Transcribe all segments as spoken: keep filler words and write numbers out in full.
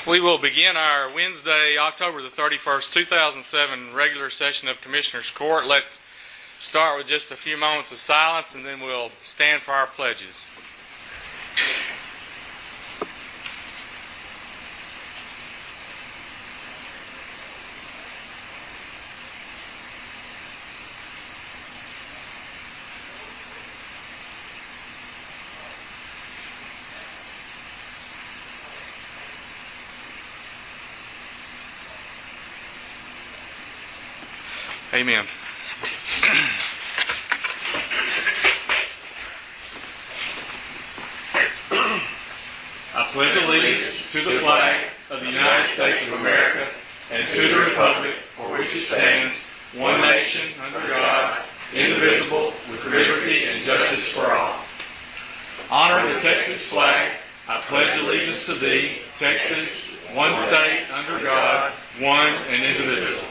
We will begin our Wednesday, October the thirty-first, two thousand seven regular session of Commissioners Court. Let's start with just a few moments of silence and then we'll stand for our pledges. Amen. I pledge allegiance to the flag of the United States of America and to the republic for which it stands, one nation, under God, indivisible, with liberty and justice for all. Honor the Texas flag. I pledge allegiance to thee, Texas, one state, under God, one and indivisible.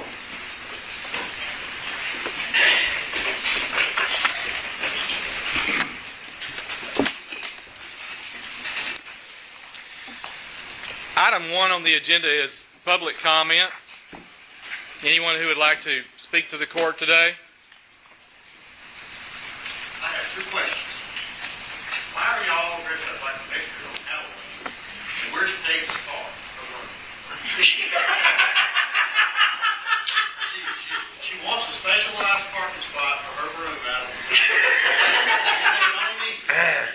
Item one on the agenda is public comment. Anyone who would like to speak to the court today? I have two questions. Why are y'all dressed up like commissioners on Halloween? And where's David's car? she, she, she wants a specialized parking spot for her room out on the side.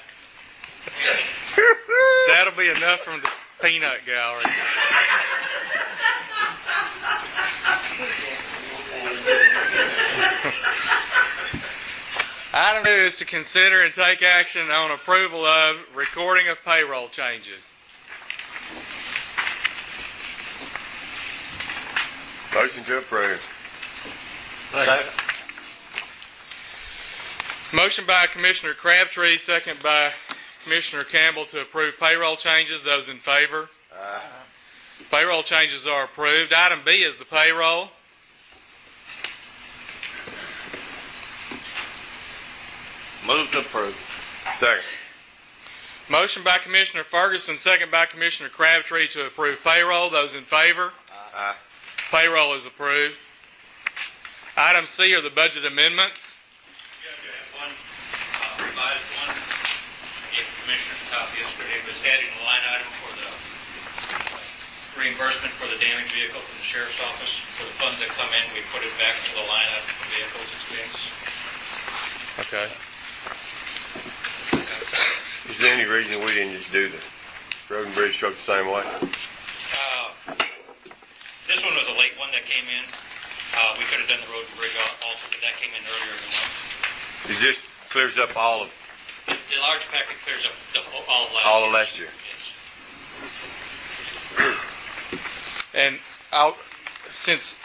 That'll be enough from the peanut gallery. Item two is to consider and take action on approval of recording of payroll changes. Motion to approve. Second. Motion by Commissioner Crabtree, second by Commissioner Campbell to approve payroll changes. Those in favor? Aye. Payroll changes are approved. Item B is the payroll. Move to approve. Second. Motion by Commissioner Ferguson, second by Commissioner Crabtree to approve payroll. Those in favor? Aye. Payroll is approved. Item C are the budget amendments. You have to have one uh, revised one. Gave the commissioner a copy yesterday, but it's adding a line item for the reimbursement for the damaged vehicle from the sheriff's office. For the funds that come in, we put it back to the line item for vehicles expense. Okay. Is there any reason we didn't just do the road and bridge truck the same way? Uh, this one was a late one that came in. Uh, we could have done the road and bridge also, but that came in earlier in the month. It just clears up all of The, the large packet clears up the whole, all of last all year. of last year. Yes. And I'll, since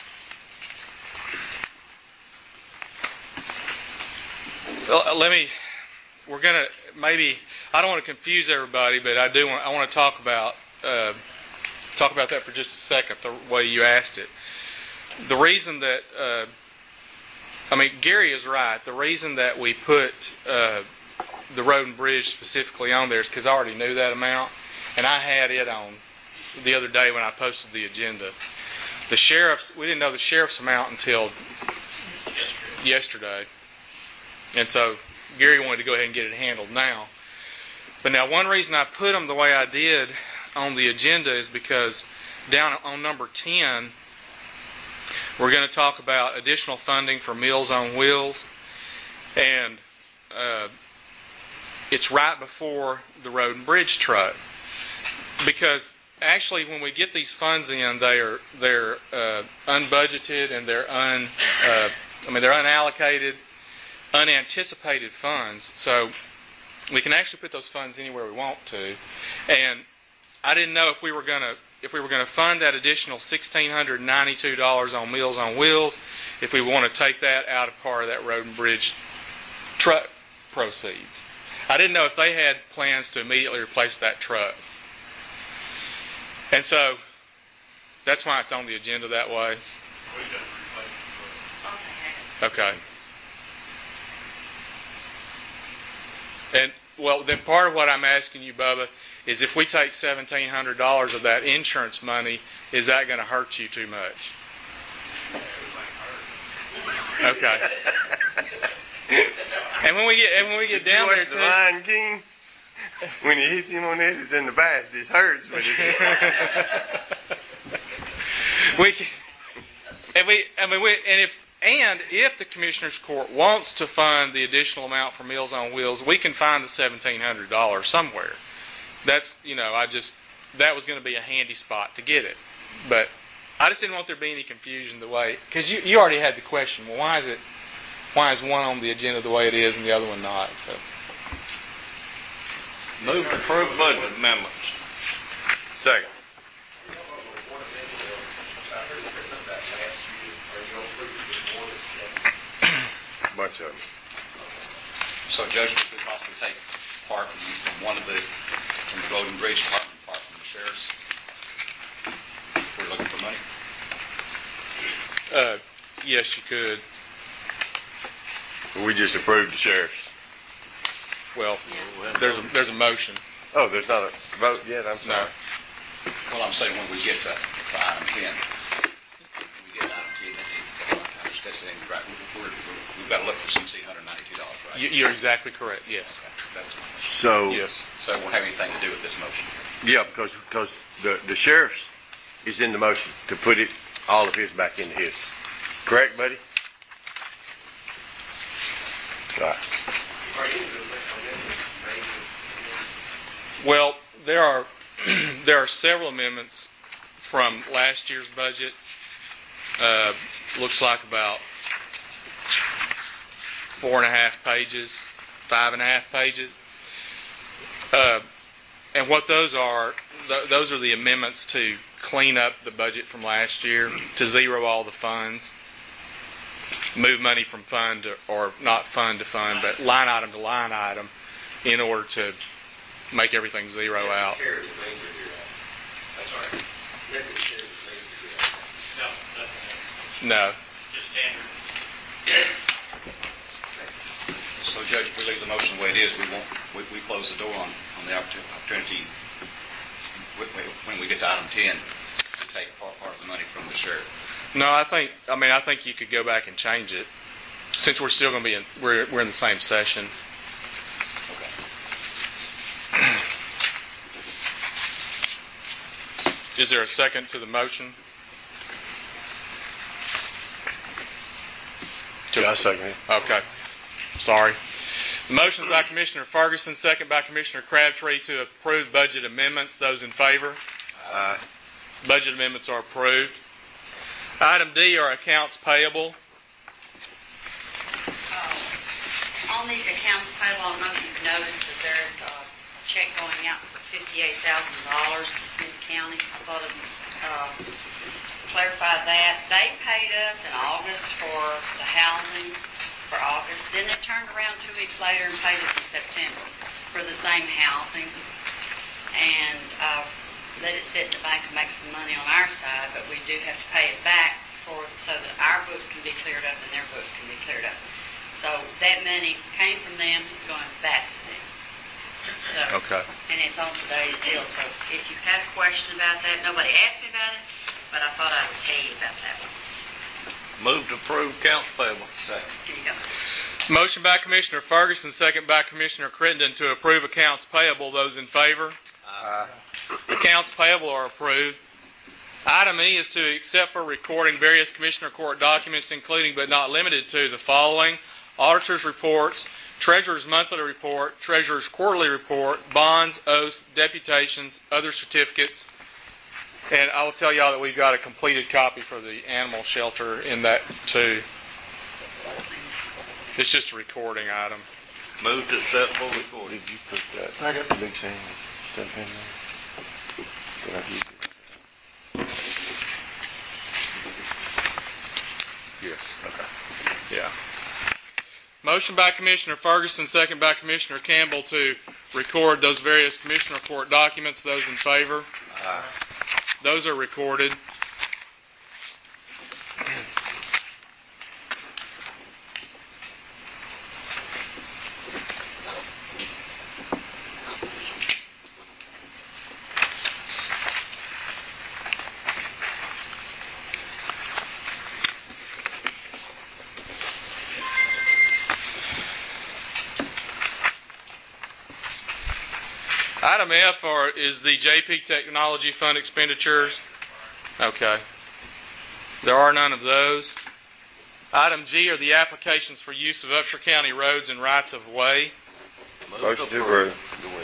well, let me, we're gonna maybe I don't want to confuse everybody, but I do want I want to talk about uh, talk about that for just a second. The way you asked it, the reason that uh, I mean Gary is right. The reason that we put uh, the road and bridge specifically on there is because I already knew that amount, and I had it on the other day when I posted the agenda. The sheriff's, we didn't know the sheriff's amount until Yesterday. yesterday, and so Gary wanted to go ahead and get it handled now. But now one reason I put them the way I did on the agenda is because down on number ten, we're going to talk about additional funding for Meals on Wheels, and uh, it's right before the road and bridge truck. Because actually, when we get these funds in, they are they're uh, unbudgeted and they're un uh, I mean they're unallocated, unanticipated funds. So we can actually put those funds anywhere we want to. And I didn't know if we were gonna if we were gonna fund that additional sixteen hundred ninety-two dollars on Meals on Wheels, if we want to take that out of part of that road and bridge truck proceeds. I didn't know if they had plans to immediately replace that truck. And so that's why it's on the agenda that way. Okay. And well, then part of what I'm asking you, Bubba, is if we take seventeen hundred dollars of that insurance money, is that going to hurt you too much? Okay. And when we get and when we get Did down you there watch The too, Lion King? When he hits him on the head, it's in the back. It hurts, but it's we can, and we I mean we and if and if the Commissioners Court wants to fund the additional amount for Meals on Wheels, we can find the seventeen hundred dollars somewhere. That's you know I just that was going to be a handy spot to get it, but I just didn't want there to be any confusion the way because you you already had the question. Well, why is it why is one on the agenda the way it is and the other one not? So. Move to approve budget amendments. second. Bunch of them. So Judge, we could possibly take part from one of the, from the Road and Bridge Department, part from the sheriff's. We're looking for money. Uh, yes, you could. We just approved the sheriff's. Well, there's a there's a motion. Oh, there's not a vote yet? I'm No. sorry. Well, I'm saying when we get to, to item ten, when we get to item ten, I discussed it, right, we're, we're, we've got to look for sixteen hundred ninety-two dollars, right? You, you're exactly correct. Yes. That's, So, Yes. so it won't have anything to do with this motion. yeah, because because the, the sheriff's is in the motion to put it, all of his back into his. Correct, buddy? All right. Well, there are there are several amendments from last year's budget. Uh, looks like about four and a half pages, five and a half pages. Uh, and what those are, th- those are the amendments to clean up the budget from last year, to zero all the funds, move money from fund to, or not fund to fund, but line item to line item, in order to make everything zero out. No, nothing. No. Just standard. So Judge, if we leave the motion the way it is, we won't, we, we close the door on, on the opportu- opportunity when we- when we get to item ten to take part, part of the money from the sheriff. No, I think. I mean, I think you could go back and change it, since we're still going to be in. We're we're in the same session. Is there a second to the motion? Yeah, I second it. Okay. Sorry. The motion is by Commissioner Ferguson, second by Commissioner Crabtree to approve budget amendments. Those in favor? Aye. Budget amendments are approved. Item D are accounts payable. Uh, On these accounts payable, I don't know if you've noticed that there's a check going out for fifty-eight thousand dollars to Smith County. I thought I'd uh, clarify that. They paid us in August for the housing for August. Then they turned around two weeks later and paid us in September for the same housing. And uh, let it sit in the bank and make some money on our side, but we do have to pay it back for so that our books can be cleared up and their books can be cleared up. So that money came from them, it's going back to them. So, Okay. and it's on today's bill. So if you had a question about that, nobody asked me about it, but I thought I would tell you about that one. Move to approve accounts payable. Second. Here you go. Motion by Commissioner Ferguson, second by Commissioner Crittenden to approve accounts payable. Those in favor? Aye. Accounts payable are approved. Item E is to accept for recording various Commissioner Court documents, including but not limited to the following: Auditor's reports, Treasurer's monthly report, Treasurer's quarterly report, bonds, oaths, deputations, other certificates. And I will tell y'all that we've got a completed copy for the animal shelter in that too. It's just a recording item. Move to accept for recording. Did you put that big sand stuff in there? Did I use it? Yes. Okay. Yeah. Motion by Commissioner Ferguson, second by Commissioner Campbell to record those various Commissioner Court documents. Those in favor? Aye. Those are recorded. Item F are, is the J P Technology Fund expenditures. Okay. There are none of those. Item G are the applications for use of Upshur County roads and rights of way. Motion to approve.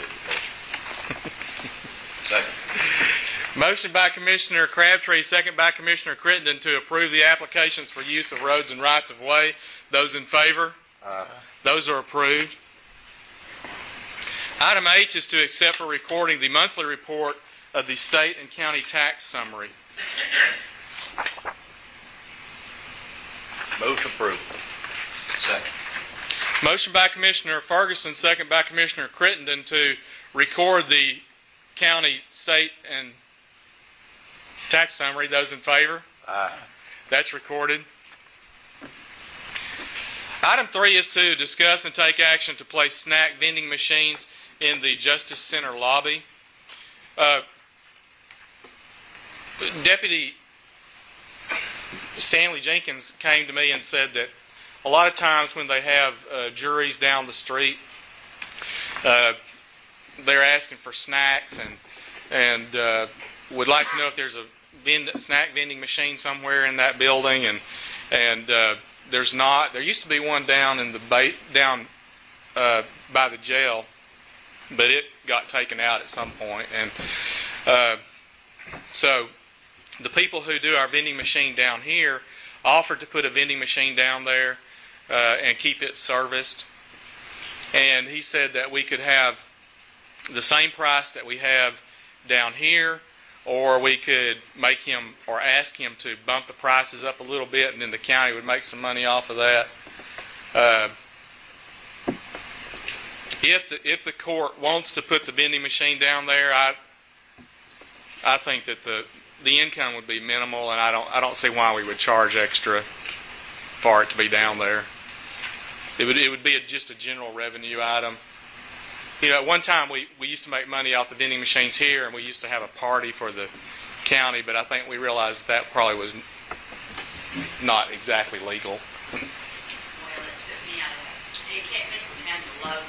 Second. Motion by Commissioner Crabtree, second by Commissioner Crittenden to approve the applications for use of roads and rights of way. Those in favor? Aye. Those are approved. Item H is to accept for recording the monthly report of the state and county tax summary. Move to approve. Second. Motion by Commissioner Ferguson, second by Commissioner Crittenden to record the county, state, and tax summary. Those in favor? Aye. That's recorded. Item three is to discuss and take action to place snack vending machines in the Justice Center lobby. Uh, Deputy Stanley Jenkins came to me and said that a lot of times when they have uh, juries down the street, uh, they're asking for snacks and and uh, would like to know if there's a vend- snack vending machine somewhere in that building, and and uh, there's not. There used to be one down in the ba- down uh, by the jail, but it got taken out at some point, and uh, so the people who do our vending machine down here offered to put a vending machine down there uh, and keep it serviced, and he said that we could have the same price that we have down here, or we could make him or ask him to bump the prices up a little bit, and then the county would make some money off of that. Uh, if the if the court wants to put the vending machine down there, I I think that the the income would be minimal, and I don't I don't see why we would charge extra for it to be down there. It would it would be a, just a general revenue item. You know, at one time we, we used to make money off the vending machines here, and we used to have a party for the county, but I think we realized that probably was not exactly legal. Well, it took me out of, it kept me from having to load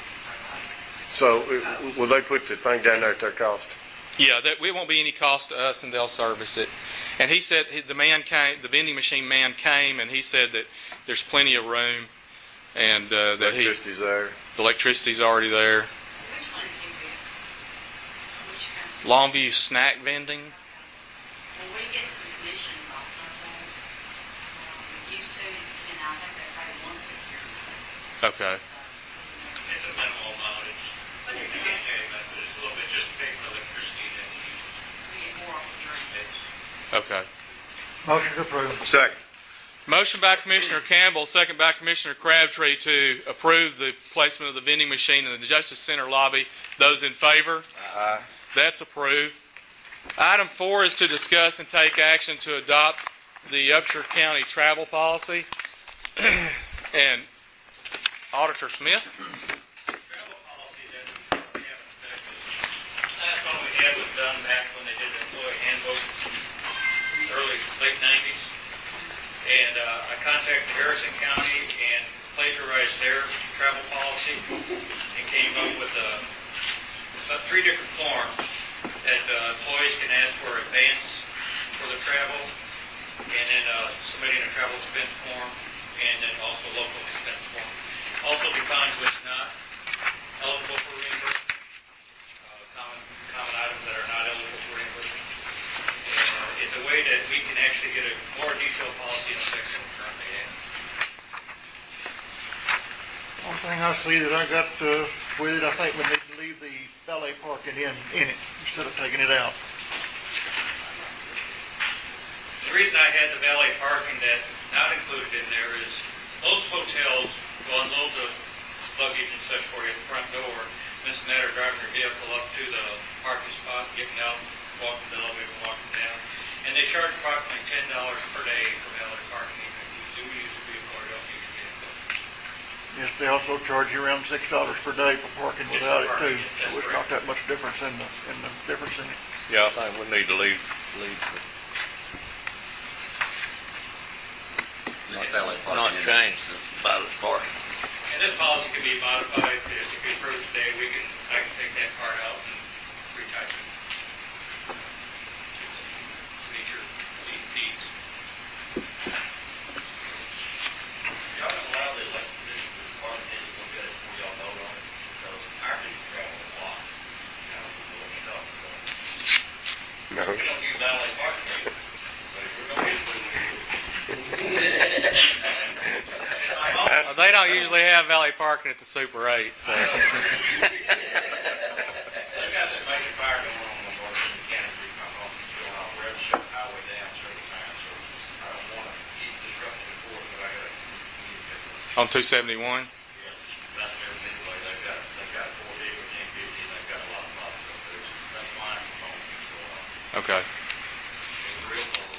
the things. So, uh, will they put the thing down there at their cost? Yeah, that it won't be any cost to us, and they'll service it. And he said he, the man came, the vending machine man came, and he said that there's plenty of room, and uh, that he Electricity's there. the electricity's already there. Which one is he with? Which kind? Longview snack vending. Well, we get some commission off some things. Um, we used to, it's, and I think they pay once a year. Okay. So, It's a minimal amount. It's, but I it's, can't tell you about it, but it's a little bit just paying for electricity that you use. we get more off the drinks. Okay. Motion to approve. Second. Motion by Commissioner Campbell, second by Commissioner Crabtree to approve the placement of the vending machine in the Justice Center lobby. Those in favor? Aye. That's approved. Item four is to discuss and take action to adopt the Upshur County travel policy. And Auditor Smith? Travel policy that we haven't affected. Last one we had was done back when they did the employee handbook, early, late nineties. And uh, I contacted Harrison County and plagiarized their travel policy and came up with uh, uh, three different forms that uh, employees can ask for advance for the travel, and then uh, submitting a travel expense form, and then also local expense form. Also defines what's not eligible for reimbursement, uh, common, common items that are not eligible for reimbursement. And uh, it's a way that we can actually get a more detailed policy in effect than we currently have. One thing I see that I got uh, with it, I think we need to leave the valet parking in, in it instead of taking it out. The reason I had the valet parking that not included in there is most hotels will unload the luggage and such for you at the front door. It's a matter of driving your vehicle up to the parking spot, getting out, walking the elevator, and walking down. And they charge approximately ten dollars per day for valet parking, even if you do use a vehicle or don't use a vehicle. Yes, they also charge you around six dollars per day for parking Just without it for too. parking, So that's it's not correct. that much difference in the, in the difference in it. Yeah, I think we need to leave, leave, Not valet parking. not in it. change the valet parking. And this policy can be modified, if you approve today, we can, I can take that part out and they don't usually have valet parking at the Super eight. So. They've got that major fire going on in Washington County Street, my home, it's going off, we're having to shut the highway down several times, so I don't want to keep disrupting the court, but I gotta. On two seventy-one? Yeah, just about there anyway, they've got, they've got four D or ten fifty, and they've got a lot of problems up there, so that's why I'm home, it's going on. Okay. It's the real problem.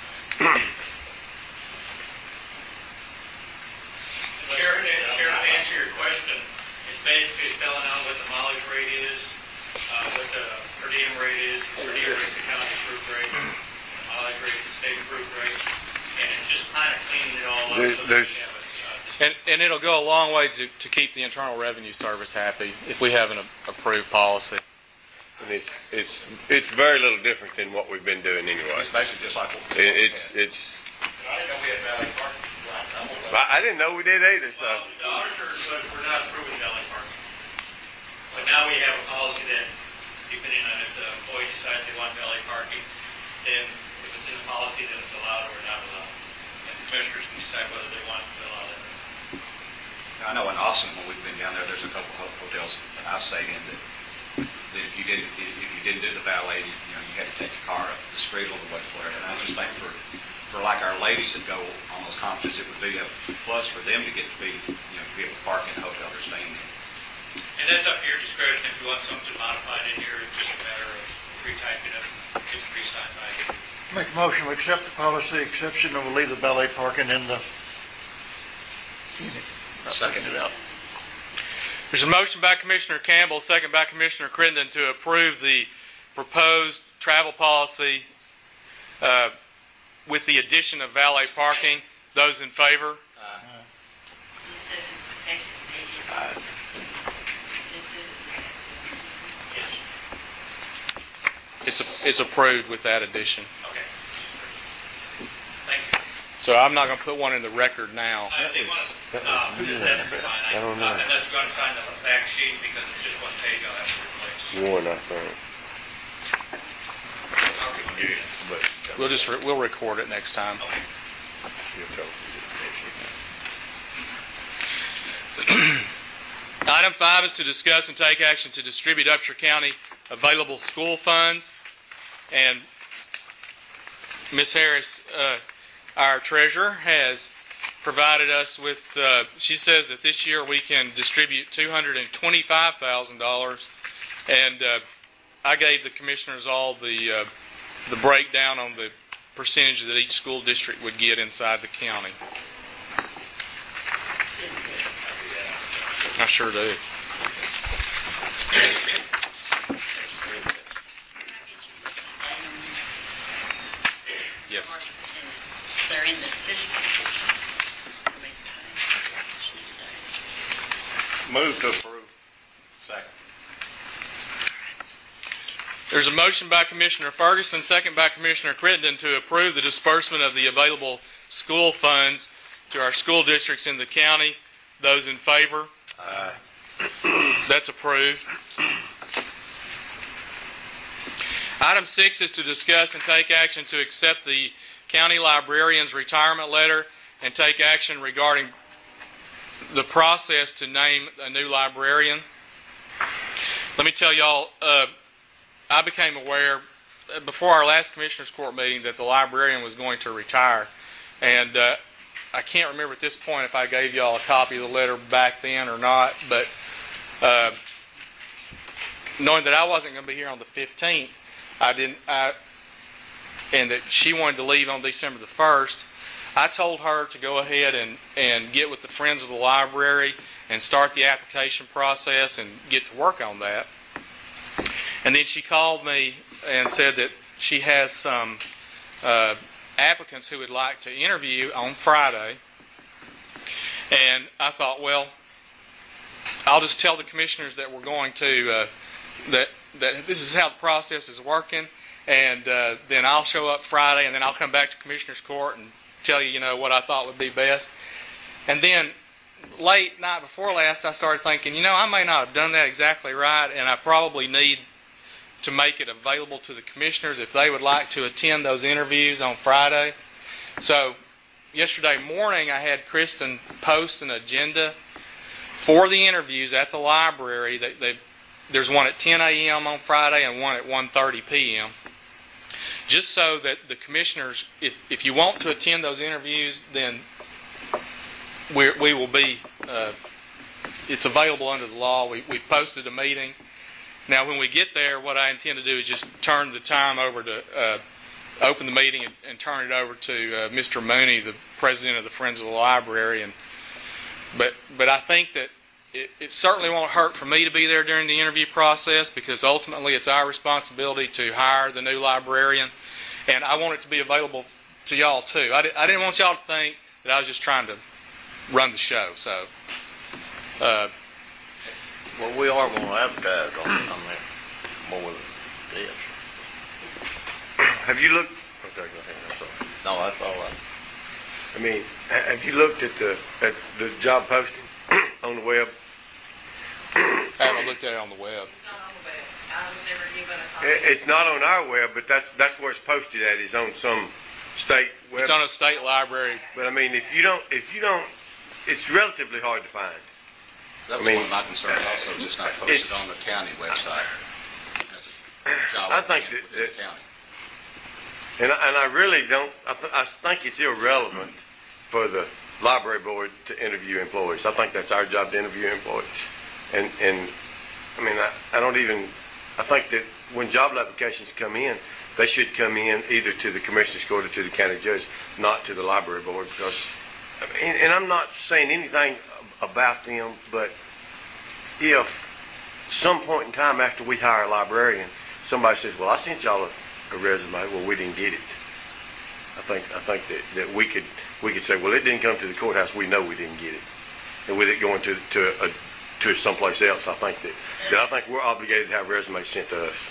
Sheriff, Sheriff, to answer your question, it's basically spelling out what the mileage rate is, uh, what the per diem rate is, the per diem rate, the county approved rate, the mileage rate, the state approved rate, and it's just kind of cleaning it all up There's- so that there's- we have a, uh, just And, and it'll go a long way to, to keep the Internal Revenue Service happy if we have an a- approved policy. And it's, it's, it's very little different than what we've been doing anyway. It's basically just like what we It, it's, it's, I didn't know we had valet parking. Well, I know about- I, I didn't know we did either, so. Well, the auditor said we're not approving valet parking. But now we have a policy that, depending on if the employee decides they want valet parking, then if it's in the policy, then it's allowed or not allowed. And the commissioners can decide whether they want to allow that. I know in Austin, when we've been down there, there's a couple of hotels that I've stayed in that, that if you didn't, if you didn't do the valet, you know, you had to take your car up the street a little way for it. And I just think for, for like our ladies that go on those conferences, it would be a plus for them to get to be, you know, to be able to park in the hotel they're staying in. And that's up to your discretion. If you want something modified in here, it's just a matter of retyping it. It's re-signed by you. Make a motion to accept the policy, exception of leave the valet parking in the unit. Second it out. There's a motion by Commissioner Campbell, second by Commissioner Crittenden to approve the proposed travel policy uh, with the addition of valet parking. Those in favor? This says it's effective immediately. This is effective. Yes. It's a, it's approved with that addition. Okay. Thank you. So I'm not going to put one in the record now. Uh, if they want to, uh, that'd be fine. I don't know. uh, Unless you're going to sign the back sheet because it's just one page I'll have to replace. One, I think. How are we going to do that? But We'll just re- we'll record it next time. Okay. you'll tell us. Item five is to discuss and take action to distribute Upshur County available school funds. And Miz Harris, uh, our treasurer, has provided us with, uh, she says that this year we can distribute two hundred twenty-five thousand dollars. And uh, I gave the commissioners all the, uh, the breakdown on the percentage that each school district would get inside the county. I sure do. Yes. They're in the system. Move to approve. Second. There's a motion by Commissioner Ferguson, second by Commissioner Crittenden to approve the disbursement of the available school funds to our school districts in the county. Those in favor? Aye. That's approved. Item six is to discuss and take action to accept the county librarian's retirement letter and take action regarding the process to name a new librarian. Let me tell y'all, uh, I became aware uh, before our last Commissioners Court meeting that the librarian was going to retire. And uh, I can't remember at this point if I gave y'all a copy of the letter back then or not, but uh, knowing that I wasn't going to be here on the fifteenth, I didn't, I, and that she wanted to leave on December the first, I told her to go ahead and, and get with the Friends of the Library and start the application process and get to work on that. And then she called me and said that she has some uh, applicants who would like to interview on Friday. And I thought, well, I'll just tell the commissioners that we're going to, uh, that that this is how the process is working, and uh, then I'll show up Friday, and then I'll come back to Commissioners Court and tell you, you know, what I thought would be best. And then late night before last, I started thinking, you know, I may not have done that exactly right, and I probably need to make it available to the commissioners if they would like to attend those interviews on Friday. So yesterday morning I had Kristen post an agenda for the interviews at the library. They, they, there's one at ten a.m. on Friday and one at one thirty p.m. Just so that the commissioners, if, if you want to attend those interviews, then we're, we will be, uh, it's available under the law. We, we've posted a meeting. Now, when we get there, what I intend to do is just turn the time over to, uh, open the meeting and, and turn it over to uh, Mister Mooney, the president of the Friends of the Library. And but but I think that it, it certainly won't hurt for me to be there during the interview process, because ultimately it's our responsibility to hire the new librarian, and I want it to be available to y'all too. I, di- I didn't want y'all to think that I was just trying to run the show. So. Uh, Well, we are going to advertise on, I mean, more than this. Have you looked? Okay, go ahead. I'm sorry. No, that's all right. I mean, ha- have you looked at the at the job posting on the web? I haven't looked at it on the web. It's not on the web. I was never given a copy. It- It's not on our web, but that's that's where it's posted at. Is on some state web. It's on a state library. But I mean, if you don't, if you don't, it's relatively hard to find. That was I mean, one of my concerns also, just not it's- posted on the county website. That's a job I think within that- within that- the county. And I, and I really don't. I, th- I think it's irrelevant for the library board to interview employees. I think that's our job to interview employees. And and I mean, I, I don't even. I think that when job applications come in, they should come in either to the commissioner's court or to the county judge, not to the library board. Because, I mean, and I'm not saying anything about them, but if some point in time after we hire a librarian, somebody says, "Well, I sent y'all a, a resume," well, we didn't get it. I think I think that, that we could we could say, "Well, it didn't come to the courthouse. We know we didn't get it," and with it going to to a, to someplace else, I think that, that I think we're obligated to have resumes sent to us.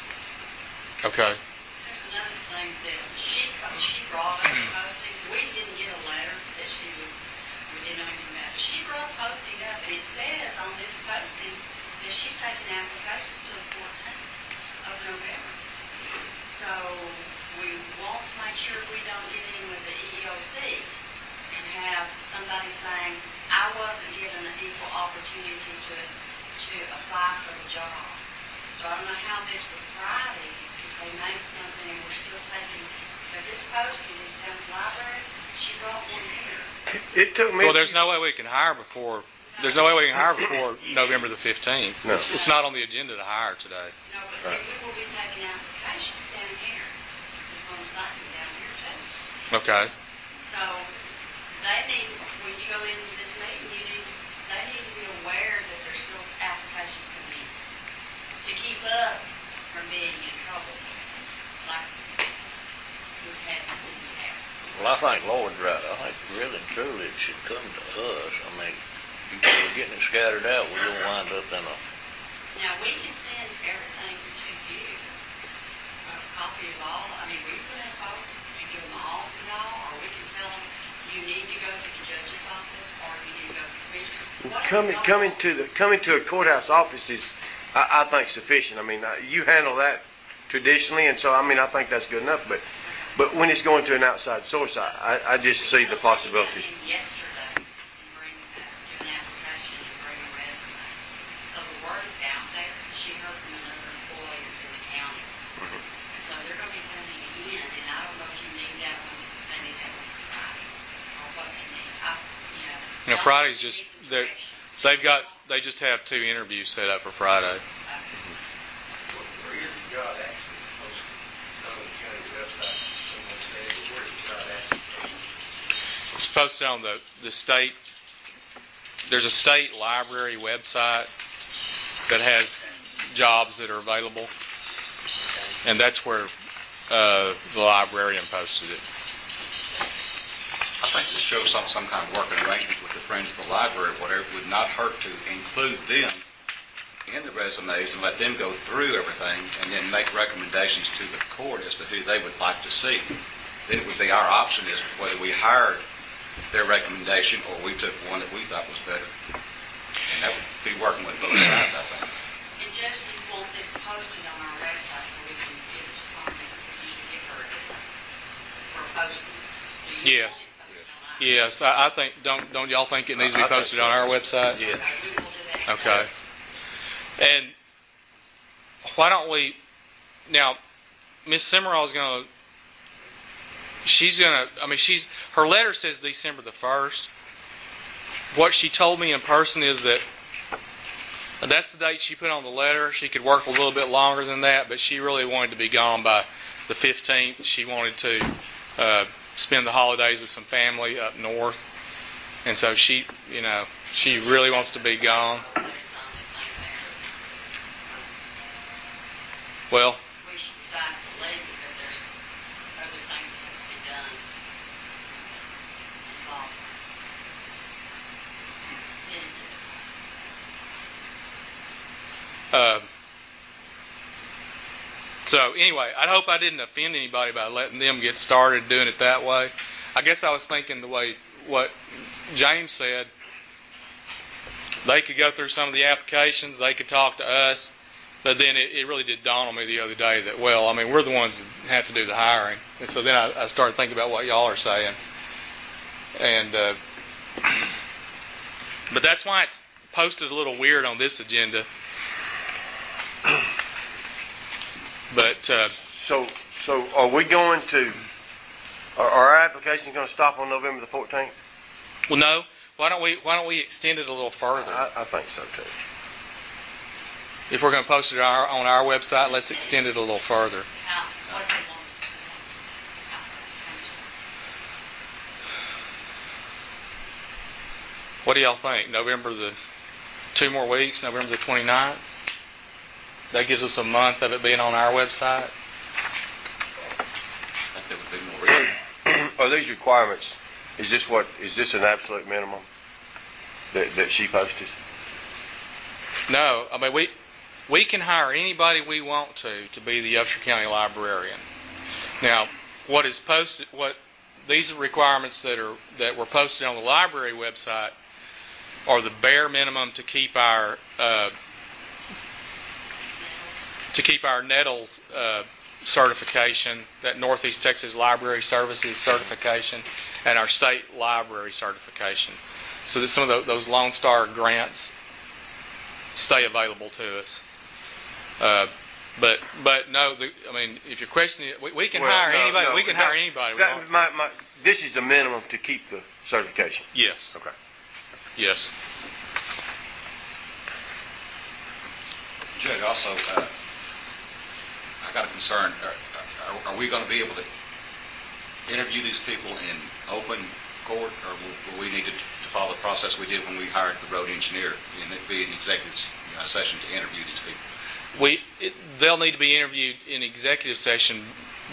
Okay. There's another thing that she, she brought up the posting. We didn't get a letter that she was, we didn't know anything about it. She brought posting up, and it says on this posting that she's taking applications till the fourteenth of November. So we want to make sure we don't get in with the E E O C and have somebody saying, I wasn't given an equal opportunity to, to apply for the job. So I don't know how this was Friday, if they made something and we're still taking, because it's posted, it's down at the library, she brought one here. It took me. Well, there's no way we can hire before. There's no way we can hire before November the fifteenth. No. It's, it's not on the agenda to hire today. No, but see, we will be taking applications down here. There's one site down here too. Okay. So they need, when you go into this meeting, you need, they need to be aware that there's still applications coming in to keep us from being in trouble, like we've had in the past. Well, I think Lloyd's right. I think really and truly it should come to us. I mean, if we're getting it scattered out, we're going to wind up in a, Now, we can send everything to you, a copy of all, I mean, we put in a vote and give them all to y'all, or we can tell them, you need to go to the judge's office, or you need to go to the commissioner's. Whatever Coming, y'all coming want. to the coming to a courthouse office is, I, I think, sufficient. I mean, uh, you handle that traditionally, and so I mean, I think that's good enough. But, but when it's going to an outside source, I, I, I just see the possibility. Come in yesterday and bring, uh, do an application and bring a resume. So the word is out there. She heard from another employee in the county. And so they're going to be coming in, and I don't know if you need that one, if they need that one for Friday, or what they need. I, you know. You know, Friday's just they're, they've got they just have two interviews set up for Friday. Where is the job actually posted? Not on the county website, someone said, but where is the job actually posted? It's posted on the the state. There's a state library website that has jobs that are available, and that's where uh, the librarian posted it. I think to show some, some kind of working arrangement with the Friends of the Library, whatever, would not hurt to include them in the resumes and let them go through everything and then make recommendations to the court as to who they would like to see. Then it would be our option as to whether we hired their recommendation or we took one that we thought was better. And that would be working with both sides, I think. And Judge, do you want this posted on our website so we can give it to Carmen, so you can give her a different, for postings? Do you Yes. want it? Yes, I, I think, don't don't y'all think it needs to be I- I think posted so. on our website? Yeah. We will do that. Okay. And why don't we, now, Miss Simmerall's going to, she's going to, I mean, she's, her letter says December the first. What she told me in person is that that's the date she put on the letter. She could work a little bit longer than that, but she really wanted to be gone by the fifteenth. She wanted to uh, spend the holidays with some family up north. And so she, you know, she really wants to be gone. There's some that's unfair. Well, We should decide to leave because there's other things that have to be done involved. It is a uh, so anyway, I hope I didn't offend anybody by letting them get started doing it that way. I guess I was thinking the way what James said. They could go through some of the applications. They could talk to us. But then it, it really did dawn on me the other day that, well, I mean, we're the ones that have to do the hiring. And so then I, I started thinking about what y'all are saying. And, uh, but that's why it's posted a little weird on this agenda. But, uh, So, so are we going to, are, are our applications going to stop on November the fourteenth? well, no, why don't we, why don't we extend it a little further? I, I think so too. If we're going to post it on our, on our website, let's extend it a little further. How, what do you want us to do? How far? What do y'all think? November the, two more weeks, November the twenty-ninth? That gives us a month of it being on our website. I think that would be more reasonable. Are these requirements, is this what, is this an absolute minimum that, that she posted? No, I mean, we we can hire anybody we want to to be the Upshur County librarian. Now, what is posted, what these are requirements that are that were posted on the library website are the bare minimum to keep our uh, to keep our Nettles uh, certification, that Northeast Texas Library Services certification, and our state library certification, so that some of the, those Lone Star grants stay available to us. Uh, but but no, the, I mean, if you're questioning it, we, we can Well, hire no, anybody. no, we can that- hire anybody. We that- want to. my, my, this is the minimum to keep the certification. Yes, Okay. yes. Judge, also, uh, I got a concern. Are, are, are we going to be able to interview these people in open court, or will, will we need to, to follow the process we did when we hired the road engineer, and it be an executive you know, session to interview these people? We it, they'll need to be interviewed in executive session.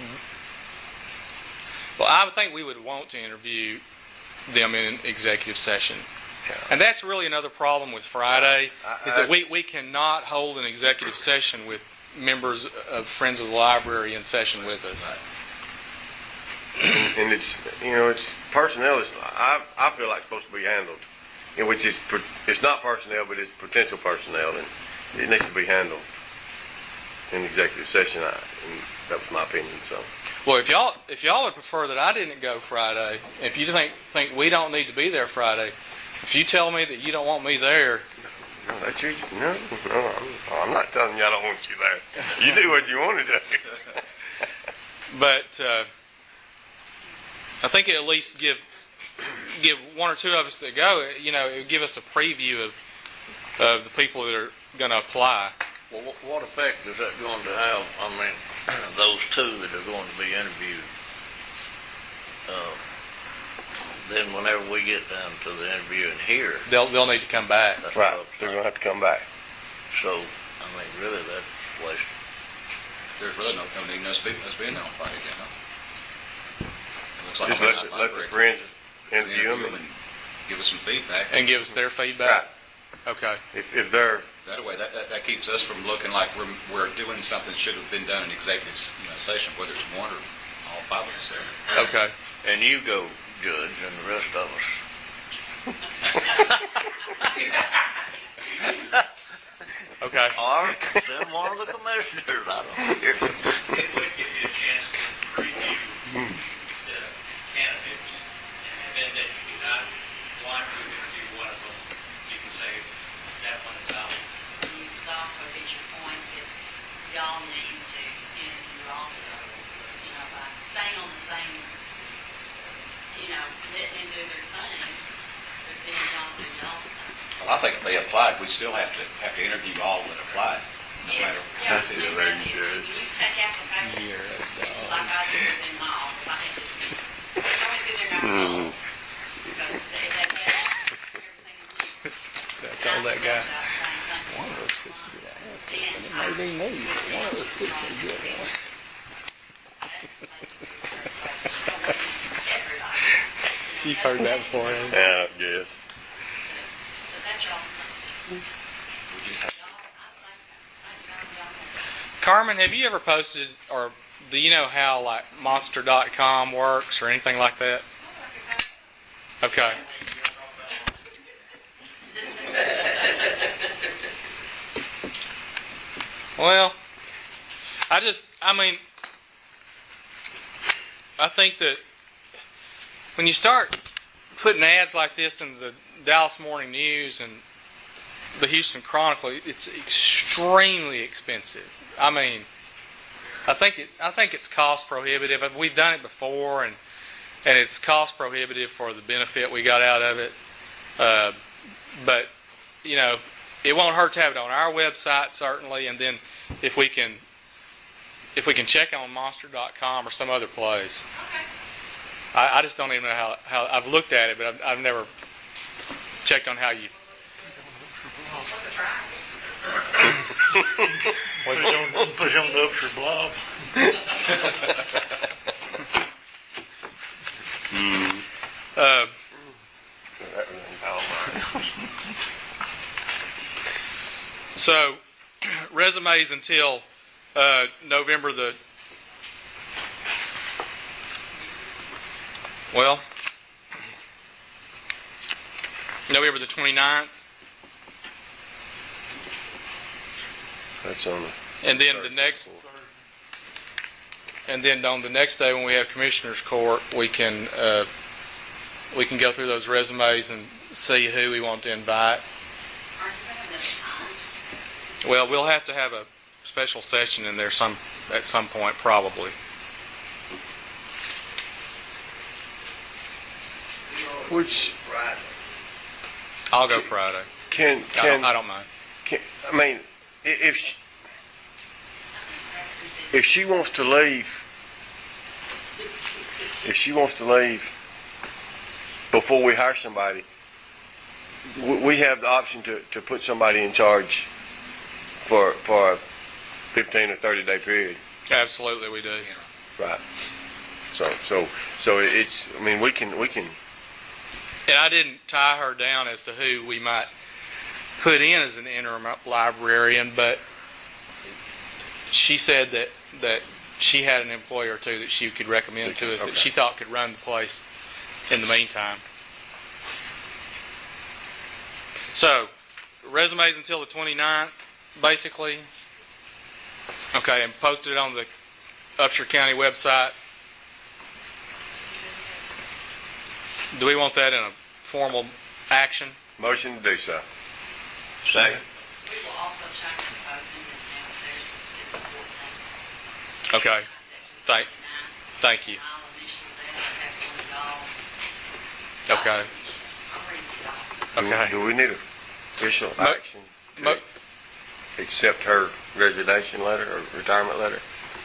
Well, I would think we would want to interview them in executive session. Yeah. And that's really another problem with Friday, I- is that we, we cannot hold an executive session with members of Friends of the Library in session with us. And, and it's, you know, it's personnel is, I, I feel like it's supposed to be handled, in which it's, per- it's not personnel, but it's potential personnel, and it needs to be handled in executive session. I, and that was my opinion, so. Well, if y'all if y'all would prefer that I didn't go Friday, if you think think we don't need to be there Friday, if you tell me that you don't want me there, No, that's your, no, no, I'm, I'm not telling you I don't want you there. You do what you want to do. but uh, I think it at least give give one or two of us that go, you know, it would give us a preview of of the people that are going to apply. Well, what, what effect is that going to have, I mean, those two that are going to be interviewed? Uh, then whenever we get down to the interviewing here, They'll they'll need to come back. that's Right, what they're I'm going to have to come back. So, I mean, really, that's wasted. There's really no, no need us being, us being there on Friday, then, huh? It looks like Just we're let, not the- let the library. friends interview them. and give us some feedback. And give us their feedback. Okay. If, if they're, That way, that, that, that keeps us from looking like we're, we're doing something that should have been done in executive you know, session, whether it's one or all five of us there. Okay. And you go, Judge, and the rest of us. Okay. Or send one of the commissioners, I don't care. It would give you a chance to review the candidates, and then that you I think if they applied, we still have to, have to interview all that applied, no Yeah, matter. yeah, That's we it, do ladies and is gentlemen. when you take applications, just like I do in my office, I have this, I went through there and I was told, because they had that, everything is legal. So I told that guy, One of us gets to get ass kicking. It may be me, but one of us gets to get ass. You've heard that before, haven't you? Yeah, yes. But that's y'all's thing. We just have Y'all, I think, I think y'all. Carmen, have you ever posted, or do you know how like monster dot com works or anything like that? Okay. Well, I just, I mean, I think that when you start putting ads like this in the Dallas Morning News and the Houston Chronicle, it's extremely expensive. I mean, I think it, I think it's cost prohibitive. We've done it before, and and it's cost prohibitive for the benefit we got out of it. Uh, but you know, it won't hurt to have it on our website certainly, and then if we can if we can check on monster dot com or some other place. I, I just don't even know how, how I've looked at it, but I've, I've never checked on how you. Put it on, put it on the Upshur blog. Uh, so, resumes until uh, November the. Well, November the twenty-ninth. That's on the. And then the next, and then on the next day when we have commissioners' court, we can uh, we can go through those resumes and see who we want to invite. Aren't you gonna have enough time? Well, we'll have to have a special session in there some at some point, probably. Which Friday. I'll go Friday. can I can don't, I don't mind. Can, I mean, i- if she, if she wants to leave, if she wants to leave before we hire somebody, we, we have the option to, to put somebody in charge for for a fifteen or thirty day period, Absolutely, we do. right? So so so it's. I mean, we can we can. And I didn't tie her down as to who we might put in as an interim librarian, but she said that, that she had an employer or two that she could recommend to us that Okay. she thought could run the place in the meantime. So, resumes until the twenty-ninth, basically. Okay, and posted it on the Upshur County website. Do we want that in a formal action? Motion to do so. Second. We will also change the posting this downstairs to six fourteen. Okay, thank, thank you. I'll initial that, I have one dog. Okay, I'll read the dog. okay. Do, do we need official Mo- action to Mo- accept her resignation letter or retirement letter?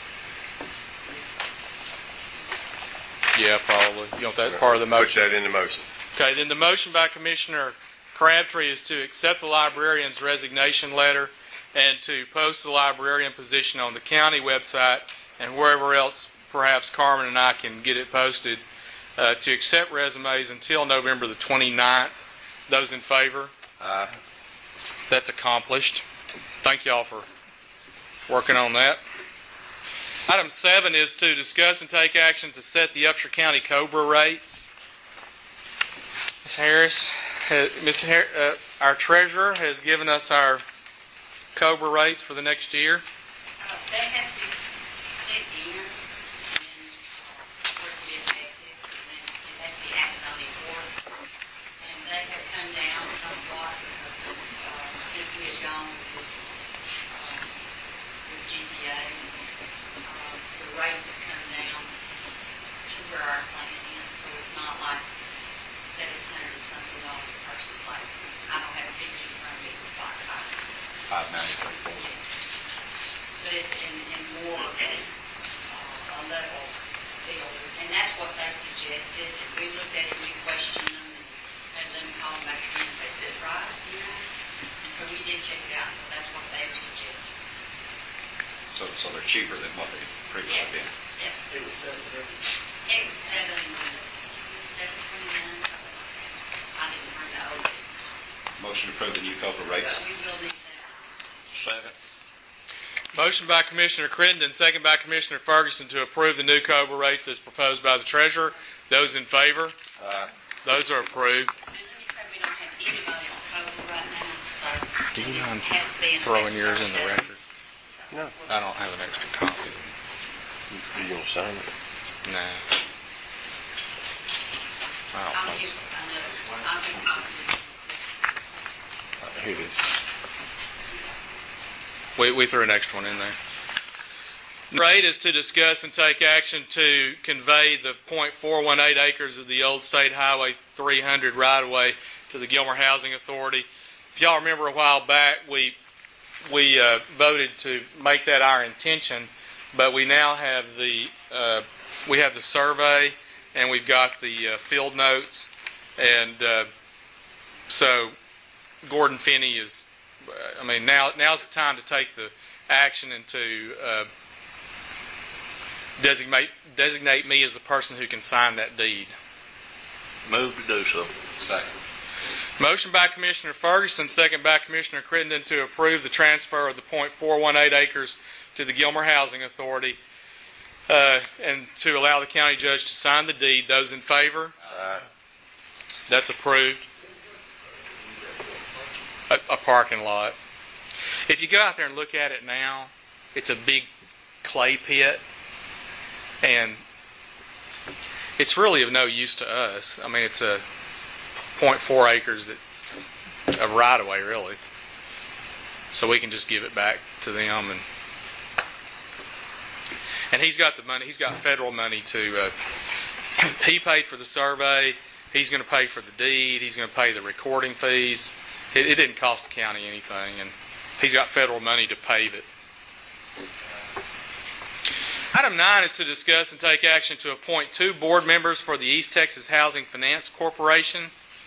Yeah, probably. You want that part of the Put motion? that in the motion. Okay, then the motion by Commissioner Crabtree is to accept the librarian's resignation letter and to post the librarian position on the county website and wherever else perhaps Carmen and I can get it posted, uh, to accept resumes until November the twenty-ninth. Those in favor? Aye. That's accomplished. Thank y'all for working on that. Item seven is to discuss and take action to set the Upshur County COBRA rates. Miz Harris, uh, Miz Har- uh, our treasurer has given us our COBRA rates for the next year. Uh, That has to be sent in, and for it to be effective, and then it has to be acted on before. And they have come down somewhat because of, uh, since we have gone with this, um, with G P A, uh, the rates have come down to where our plan is, so it's not like seven hundred and something dollars a purchase, like, I don't have figures five ninety thirty-four. But it's in, in more, uh, level fields, and that's what they suggested. We looked at it, we questioned them, and had them call them back in and say, is this right, you know? And so we did check it out, so that's what they were suggesting. So, so they're cheaper than what they've previously Yes, been. yes. It was seven thirty. It was seven, seven twenty-nine, something like that. I didn't bring the old figures, Motion to approve the new COBRA rates. but we will need that. Second. Motion by Commissioner Crittenden, second by Commissioner Ferguson to approve the new COBRA rates as proposed by the treasurer. Those in favor? Those are approved. And let me say, we don't have anybody on total right now, so. Do you it mind has to be in throwing the yours in the thirty record? days. So No. we'll- I don't have an extra copy. You gonna sign it? No. I I'll don't think give, so. I know, I'll give copies. Here it is. We, we threw an extra one in there. Number eight is to discuss and take action to convey the point four one eight acres of the old State Highway three hundred right-of-way to the Gilmer Housing Authority. If y'all remember a while back, we we uh, voted to make that our intention, but we now have the uh, we have the survey and we've got the uh, field notes, and uh, so Gordon Finney is. I mean, now now's the time to take the action and to uh, designate designate me as the person who can sign that deed. Move to do so. Second. Motion by Commissioner Ferguson, second by Commissioner Crittenden to approve the transfer of the point four one eight acres to the Gilmer Housing Authority, uh, and to allow the county judge to sign the deed. Those in favor? Aye. That's approved. A, a parking lot. If you go out there and look at it now, it's a big clay pit, and it's really of no use to us. I mean, it's a point four acres that's a right of way, really. So we can just give it back to them, and and he's got the money. He's got federal money to. Uh, he paid for the survey. He's going to pay for the deed. He's going to pay the recording fees. It, it didn't cost the county anything, and he's got federal money to pave it. Item nine is to discuss and take action to appoint two board members for the East Texas Housing Finance Corporation.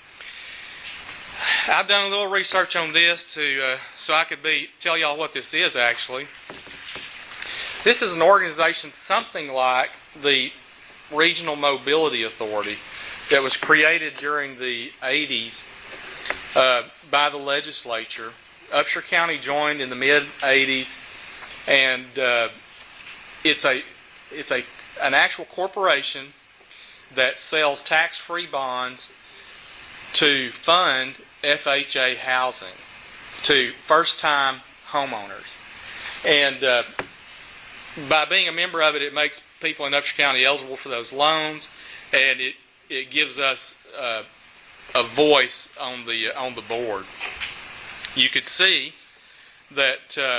I've done a little research on this to uh, so I could be tell y'all what this is actually. This is an organization something like the Regional Mobility Authority that was created during the eighties uh, by the legislature. Upshur County joined in the mid eighties, and uh, it's a it's a an actual corporation that sells tax-free bonds to fund F H A housing to first-time homeowners. And uh, by being a member of it, it makes people in Upshur County eligible for those loans, and it it gives us uh, a voice on the on the board. You could see that uh,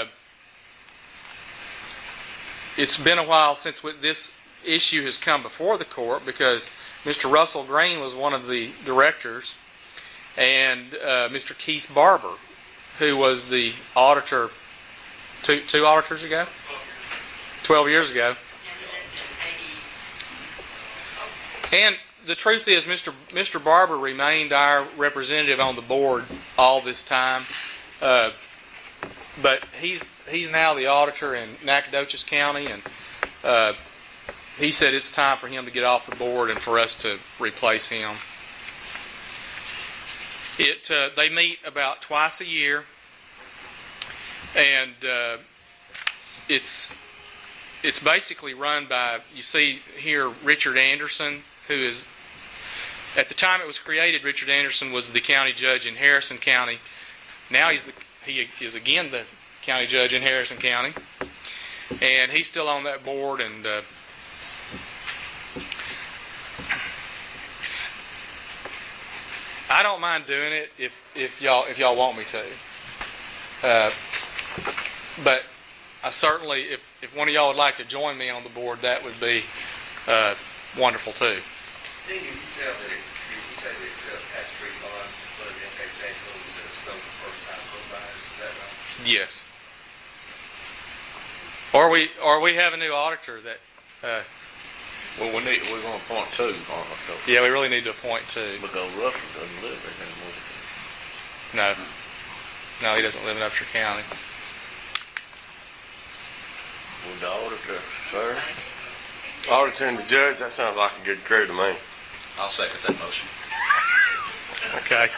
it's been a while since this issue has come before the court, because Mister Russell Green was one of the directors, and uh, Mister Keith Barber, who was the auditor two two auditors ago, twelve years ago. And the truth is, Mister Mister Barber remained our representative on the board all this time, uh, but he's he's now the auditor in Nacogdoches County, and uh, he said it's time for him to get off the board and for us to replace him. It uh, they meet about twice a year, and uh, it's it's basically run by, you see here, Richard Anderson, who is, at the time it was created, Richard Anderson was the county judge in Harrison County. Now he's the, he is again the county judge in Harrison County, and he's still on that board. And uh, I don't mind doing it if if y'all if y'all want me to. Uh, but I certainly, if if one of y'all would like to join me on the board, that would be uh, wonderful too. Then you sell the, you say they sell tax-free bonds, but in F H A loans that are sold for first-time home buyers, is that right? Yes. Or we or we have a new auditor that. Uh, Well, we need, we're gonna appoint two, aren't we? So- yeah, we really need to appoint two. Because Russell doesn't live there anymore. No. No, he doesn't live in Upshur County. Would the auditor serve? Auditor and the judge, that sounds like a good crew to me. I'll second that motion. Okay.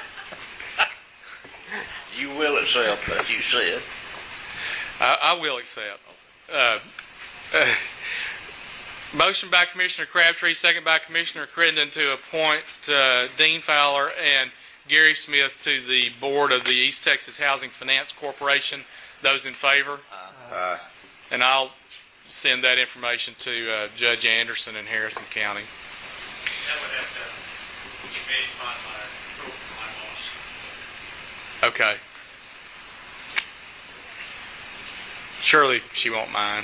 You will accept, as you said. I, I will accept. Uh, uh, motion by Commissioner Crabtree, second by Commissioner Crittenden to appoint uh, Dean Fowler and Gary Smith to the board of the East Texas Housing Finance Corporation. Those in favor? Uh, And I'll send that information to uh, Judge Anderson in Harrison County. That would have to be made by my, my boss. Okay. Surely she won't mind.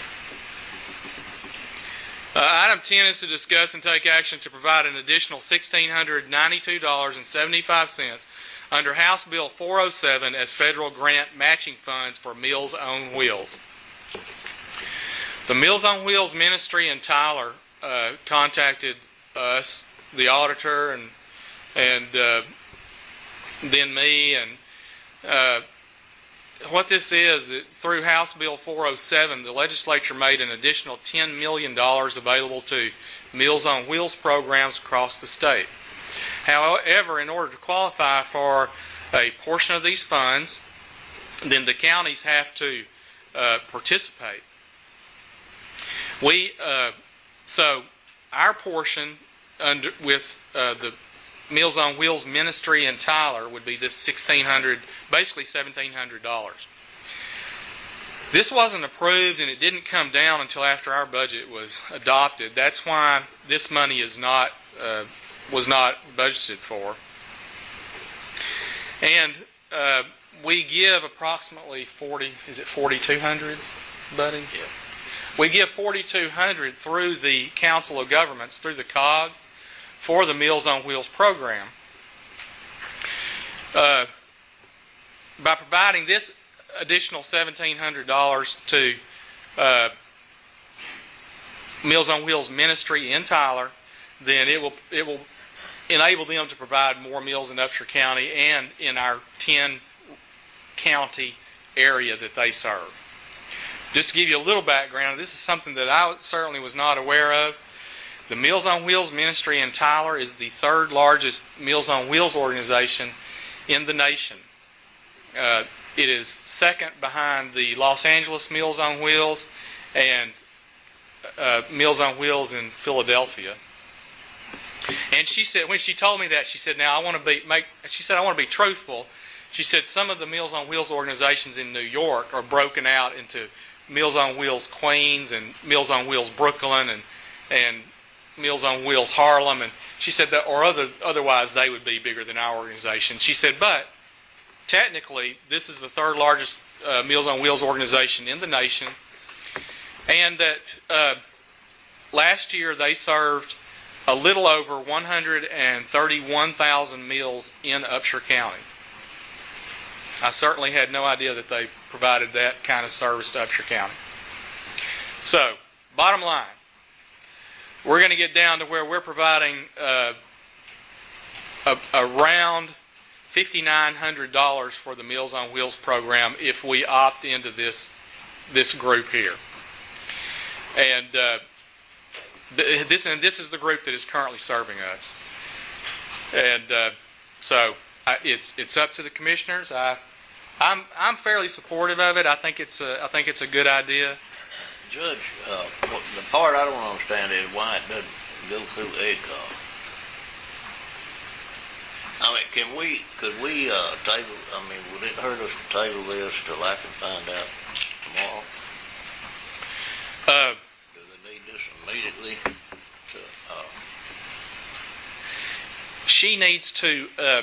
Uh, item ten is to discuss and take action to provide an additional one thousand six hundred ninety-two dollars and seventy-five cents under House Bill four oh seven as federal grant matching funds for Meals on Wheels. The Meals on Wheels ministry and Tyler uh, contacted us, the auditor, and and uh, then me, and uh, what this is, it, through House Bill four oh seven, the legislature made an additional ten million dollars available to Meals on Wheels programs across the state. However, in order to qualify for a portion of these funds, then the counties have to uh, participate. We uh, so our portion under with uh, the Meals on Wheels ministry and Tyler would be this sixteen hundred, basically seventeen hundred dollars. This wasn't approved, and it didn't come down until after our budget was adopted. That's why this money is not uh, was not budgeted for. And uh, we give approximately forty. Is it forty-two hundred, buddy? Yeah. We give forty-two hundred through the Council of Governments, through the C O G, for the Meals on Wheels program. Uh, by providing this additional seventeen hundred dollars to uh, Meals on Wheels ministry in Tyler, then it will it will enable them to provide more meals in Upshur County and in our ten county area that they serve. Just to give you a little background, this is something that I certainly was not aware of. The Meals on Wheels ministry in Tyler is the third largest Meals on Wheels organization in the nation. Uh, it is second behind the Los Angeles Meals on Wheels and uh, Meals on Wheels in Philadelphia. And she said, when she told me that, she said, "Now I want to be make." She said, "I want to be truthful." She said, "Some of the Meals on Wheels organizations in New York are broken out into Meals on Wheels Queens and Meals on Wheels Brooklyn and and Meals on Wheels Harlem." And she said that, or other otherwise they would be bigger than our organization. She said, "But technically, this is the third largest uh, Meals on Wheels organization in the nation, and that uh, last year they served a little over one hundred thirty-one thousand meals in Upshur County." I certainly had no idea that they provided that kind of service to Upshur County. So, bottom line, we're going to get down to where we're providing uh, a, around five thousand nine hundred dollars for the Meals on Wheels program if we opt into this this group here. And uh, this and this is the group that is currently serving us. And uh, so I, it's it's up to the commissioners. I I'm I'm fairly supportive of it. I think it's a I think it's a good idea. Judge, uh, what, the part I don't understand is why it doesn't go through A C O G. I mean, can we, could we, uh, table, I mean, would it hurt us to table this till I can find out tomorrow? Uh, Do they need this immediately to, uh, she needs to. Uh,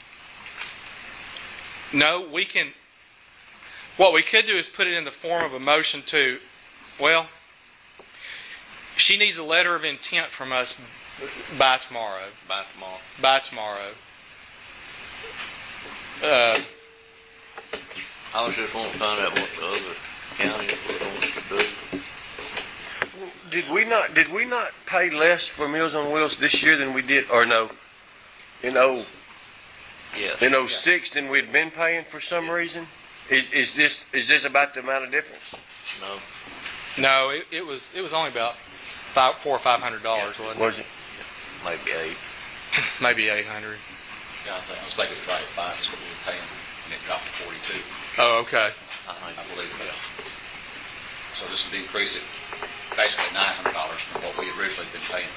no, we can. What we could do is put it in the form of a motion to. Well, she needs a letter of intent from us by tomorrow. by tomorrow? By tomorrow. Uh, I was just wanting to find out what the other counties were going to do. Did we not, did we not pay less for Meals on Wheels this year than we did, or no? In oh, Yes. in oh six than we'd been paying for some reason? Is, is this, is this about the amount of difference? No. No, it, it was it was only about five, four or five hundred dollars, wasn't it? Was it? Maybe eight. Maybe eight hundred. Yeah, I think, I was thinking it was right at five is what we were paying, and it dropped to forty-two, Oh, okay. I think. I believe it. So this would increase it basically nine hundred dollars from what we had originally been paying.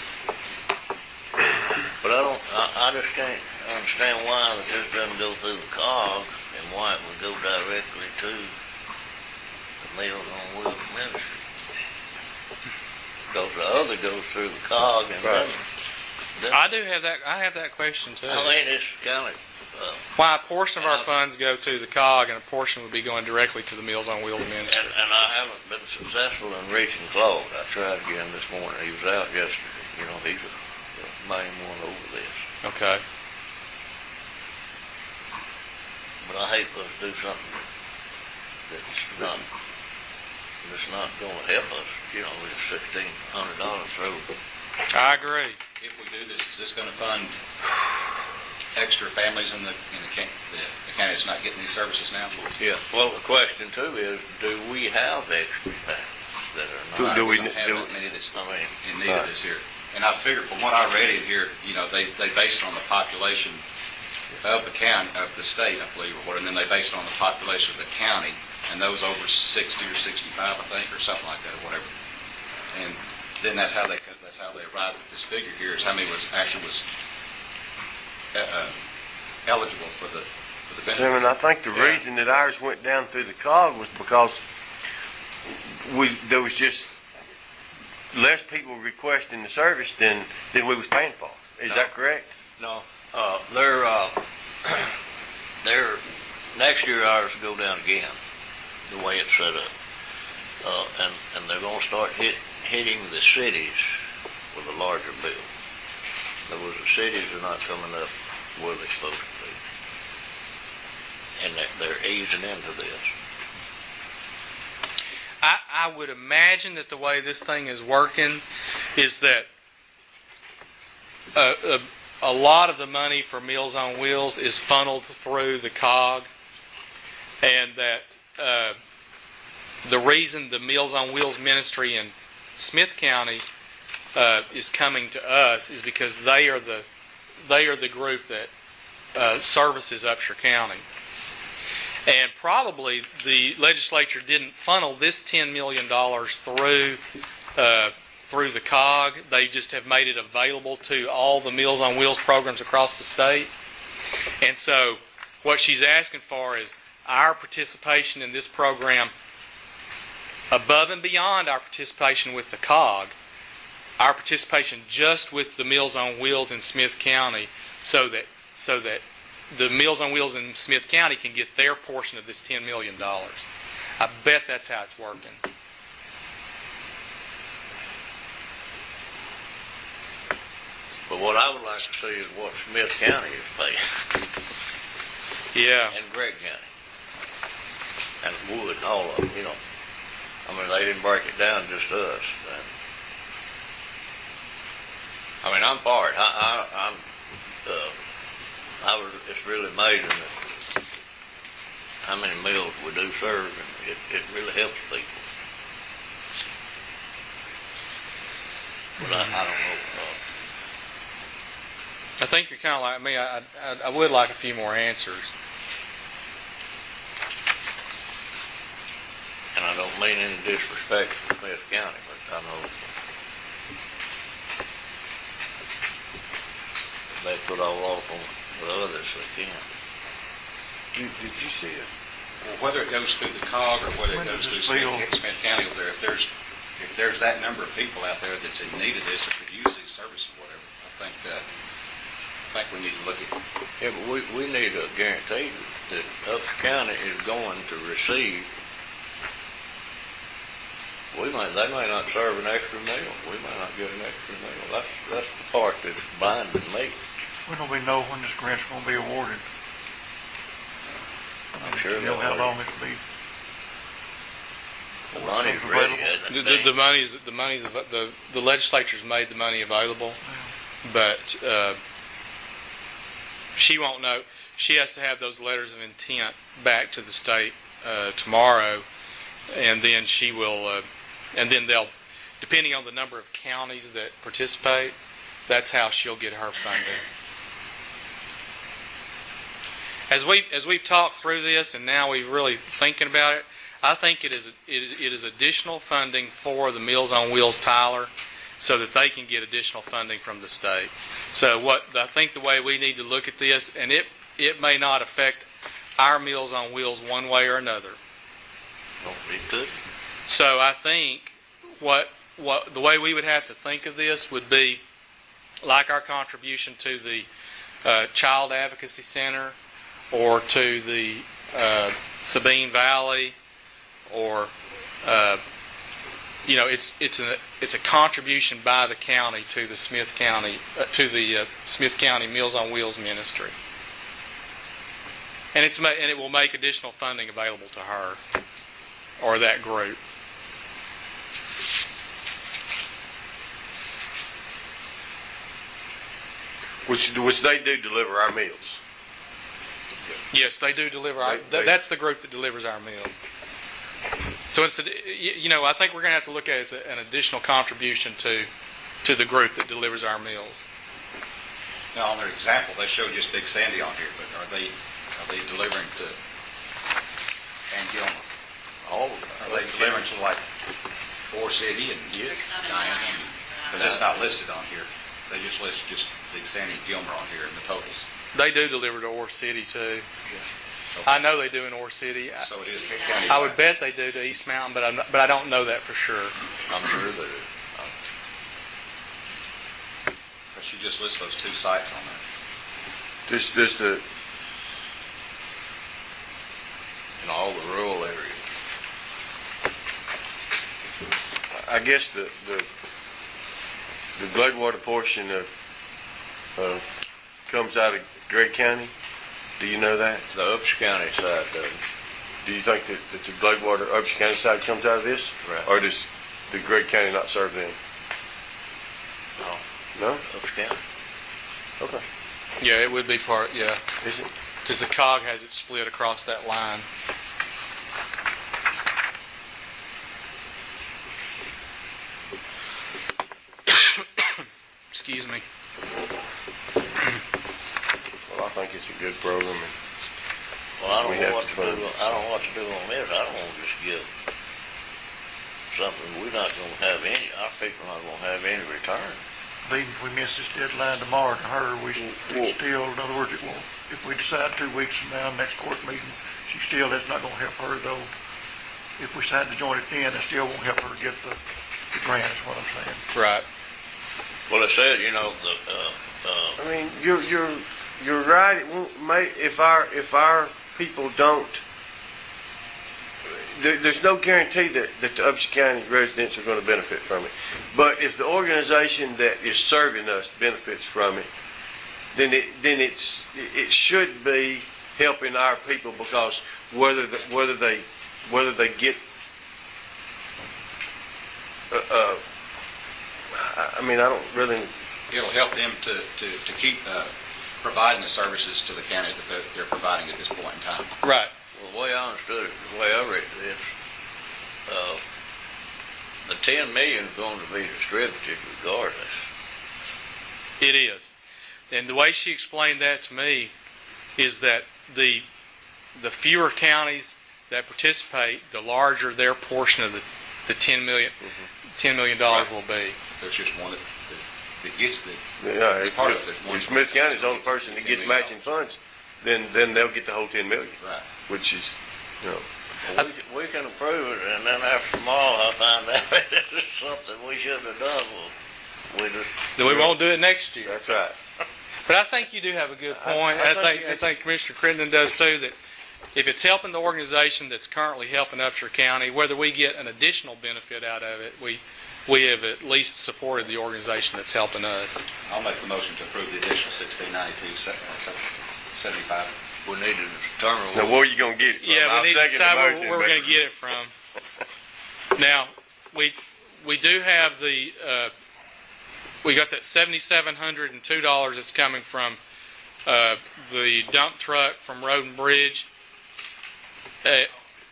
But I don't, I, I just can't understand why that this doesn't go through the C O G and why it would go directly to the Meals on Wheels ministry. Because the other goes through the C O G and Right. doesn't. I do have that. I have that question too. I mean, it's kind of, uh, Why a portion of our Uh, funds go to the C O G and a portion would be going directly to the Meals on Wheels and, ministry. and I haven't been successful in reaching Claude. I tried again this morning. He was out yesterday. You know, he's the main one over this. Okay. But I hate for us to do something that's not, that's not going to help us. You know, with sixteen hundred dollars through. I agree. If we do this, is this going to fund extra families in the, in the county, the, the county that's not getting these services now? Yeah. Well, the question too is, do we have extra families that are Do- not? do we- don't have do- that many that's I mean, in need of this here. And I figured from what I read in here, you know, they, they based it on the population of the county, of the state, I believe, or what, and then they based it on the population of the county, and those over sixty or sixty-five, I think, or something like that, or whatever. And then that's how they, that's how they arrived at this figure here, is how many was, actually was uh, uh, eligible for the, for the benefit. Chairman, I think the Yeah. reason that ours went down through the C O G was because we, there was just less people requesting the service than, than we was paying for. Is that correct? no. Uh, they're, uh, they're, next year ours will go down again, the way it's set up. Uh, and, and they're gonna start hit, hitting the cities with a larger bill. In other words, the cities are not coming up where they're supposed to be. And they're, they're easing into this. I, I would imagine that the way this thing is working is that a, a, a lot of the money for Meals on Wheels is funneled through the C O G, and that uh, the reason the Meals on Wheels ministry in Smith County uh, is coming to us is because they are the they are the group that uh, services Upshur County. And probably the legislature didn't funnel this ten million dollars through uh, through the C O G. They just have made it available to all the Meals on Wheels programs across the state. And so what she's asking for is our participation in this program above and beyond our participation with the C O G, our participation just with the Meals on Wheels in Smith County, so that so that the Meals on Wheels in Smith County can get their portion of this ten million dollars. I bet that's how it's working. But what I would like to see is what Smith County is paying, Yeah. and Gregg County, and Wood, and all of them, you know. I mean, they didn't break it down just to us. And, I mean, I'm for it. I, I, I'm, uh, I was, it's really amazing that how many meals we do serve, and it, it really helps people. But I, I don't know. Uh, I think you're kind of like me. I, I, I would like a few more answers. And I don't mean any disrespect to Smith County, but I know they put all off on the others they can. Did, did you see it? Well, whether it goes through the C O G or whether it When goes does through it Smith, feel- Smith County over there, if there's, if there's that number of people out there that's in need of this or could use these services or whatever, I think, uh, I think we need to look at, Yeah, but we, we need to guarantee that Upshur County is going to receive. We may, they may not serve an extra meal. We may not get an extra meal. That's, that's the part that's blinding me. When do we know when this grant's gonna be awarded? I'm sure You know they'll how already- long it'll be? The before it money's comes ready, available? isn't The, it? the, the money's the money's av- the the legislature's made the money available, but uh, she won't know. She has to have those letters of intent back to the state uh, tomorrow, and then she will, uh, and then they'll, depending on the number of counties that participate, that's how she'll get her funding. As we as we've talked through this, and now we're really thinking about it, I think it is it, it is additional funding for the Meals on Wheels Tyler, so that they can get additional funding from the state. So what I think the way we need to look at this, and it it may not affect our Meals on Wheels one way or another. Don't be good. So I think what what the way we would have to think of this would be like our contribution to the uh, Child Advocacy Center, or to the uh, Sabine Valley, or uh, you know, it's it's a it's a contribution by the county to the Smith County uh, to the uh, Smith County Meals on Wheels ministry, and it's ma- and it will make additional funding available to her or that group. Which, which they do deliver our meals. Yes, they do deliver. Our, They- th- they- that's the group that delivers our meals. So it's a, y- you know I think we're going to have to look at it as a, an additional contribution to to the group that delivers our meals. Now, on their example, they show just Big Sandy on here, but are they, are they delivering to Ann Gilmer? All Are they delivering to like Ore City and There's some in Diane? Diane. Because that's not listed on here. They just list just Big Sandy and Gilmer on here in the totals. They do deliver to Ore City too. So, I know they do in Ore City. I, so it is county. I would bet they do to East Mountain, but I'm not, but I don't know that for sure. I'm sure they do. But she just lists those two sites on there. Just, just the, In all the rural areas. I guess the, the, the Gladewater portion of, of, comes out of Gray County. Do you know that? The Upshur County side doesn't. Do you think that, that the Gladewater, Upshur County side comes out of this? Right. Or does the Gray County not serve them? No, No? Upshur County. Okay. Yeah, it would be part. Yeah, Is it? because the C O G has it split across that line. Excuse me. Well, I think it's a good program. And Well, I don't We know have what to to fund do. it. I don't know what to do on this. I don't want to just give something we're not going to have any. Our people are not going to have any return. But even if we miss this deadline tomorrow to her, we s- Well- it's still, in other words, it won't, if we decide two weeks from now, next court meeting, she still, that's not gonna help her though. If we decide to join it then, it still won't help her get the, the grant, is what I'm saying. Right. Well, it said, you know, the, uh, uh, I mean, you're you're you're right. It won't make if our if our people don't. There, there's no guarantee that, that the Upshur County residents are going to benefit from it. But if the organization that is serving us benefits from it, then it then it's it should be helping our people, because whether the, whether they whether they get uh, uh, I- I mean I don't really. It'll help them to, to, to keep uh, providing the services to the county that they're, they're providing at this point in time. Right. well, the way I understood it, the way I read this, uh, the ten million is going to be distributed regardless. It is. And the way she explained that to me is that the the fewer counties that participate, the larger their portion of the, the ten million ten million dollars will be. There's just one that, that, that gets the, Yeah, if, part of if, it, there's one if Smith County's the only person that gets matching funds, then then they'll get the whole ten million, right. which is, you know, Well, we, can- we can approve it, and then after tomorrow I find out it's something we shouldn't have done. Well, we just Then we won't do it next year. that's right. But I think you do have a good I- point. I I, think think I it's- think Commissioner Crittenden does too. That if it's helping the organization that's currently helping Upshur County, whether we get an additional benefit out of it, we we have at least supported the organization that's helping us. I'll make the motion to approve the additional sixteen ninety-two seventy-five we need to determine. Now, what- where you gonna get it from? Yeah, I'll we need to second the decide where, motion, where we're but- going to get it from. Now, we we do have the uh, we got that seventy-seven hundred and two dollars that's coming from uh, the dump truck from Road and Bridge. Uh,